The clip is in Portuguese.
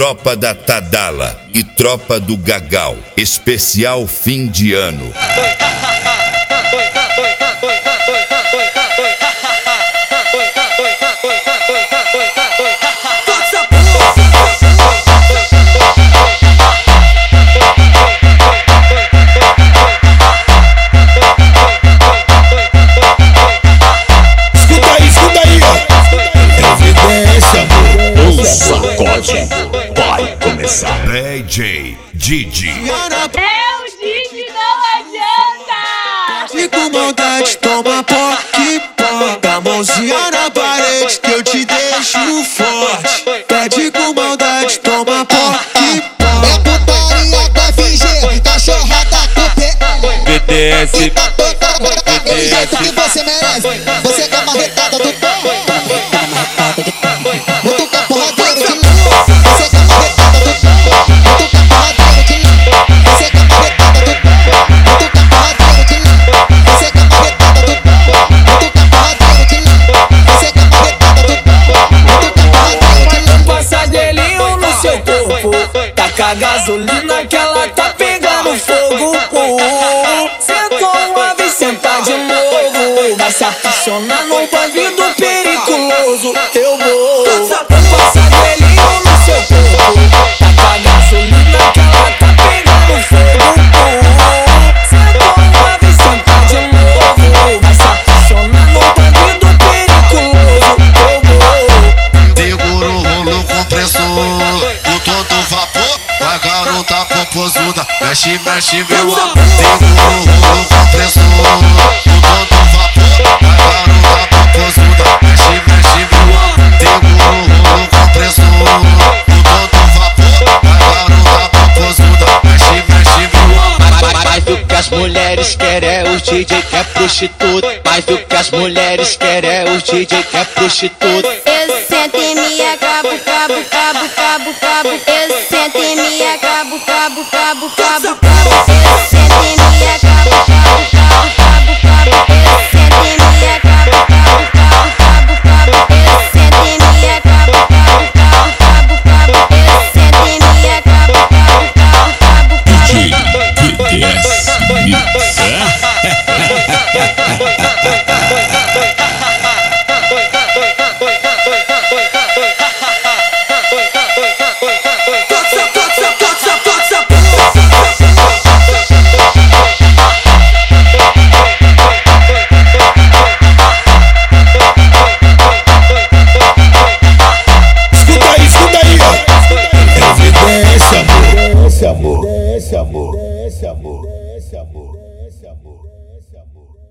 Tropa da Tadala e Tropa do Gagal, especial fim de ano. Sacode, vai começar. DJ Didi. O Didi não adianta. E com maldade toma poque, pô. A mãozinha na parede que eu te deixo forte. Pede com maldade, toma poque, pô. É putaria da FG, cachorrada com pé. BTS, Aquele jeito que você merece. Você quer uma retada do pé. Mutuca porradeiro de novo. Você quer uma retada do pé. Mutuca porradeiro de novo. Você quer uma retada do pé. Mutuca porradeiro de novo. Você quer uma retada do pé. Mutuca porradeiro de novo. Você quer uma retada do pé. Mutuca porradeiro de novo. Passa gelinho no seu corpo. Taca a gasolina que ela tá pegando fogo. Sentou uma vez, senta de novo. Vai se aficionar no bandido periculoso. Eu vou passar gelinho no seu corpo. Taca a gasolina que ela tá pegando fogo. Sentou uma vez, senta de novo. Vai se aficionar no bandido periculoso. Eu vou Segura o rolo compressor, o todo vapor. A garota popozuda, mexe, mexe meu amor. Segura o rolo compressor, o todo vapor. A garota popozuda, mexe, mexe meu amor. Segura o rolo compressor, o todo vapor. A garota popozuda, mexe, mexe meu amor. Mais do que as mulheres querem é os DJ que é prostituta. Mais do que as mulheres querem é os DJ que é prostituta. Eu sento e me acabo, cabo, cabo, cabo, cabo. Eu sento e me acabo, cabo, cabo, cabo, cabo. Eu sento e me acabo, cabo, cabo, cabo, cabo. Eu sento e me acabo, cabo, cabo, cabo, cabo. Eu sento e me acabo, cabo, cabo, cabo, cabo. Eu sento e me acabo, cabo, cabo, cabo, cabo. BTS Mix. Escuta aí, ó. Evidência, amor. Esse amor. Esse amor. Esse amor. Esse amor. Esse amor. Esse amor.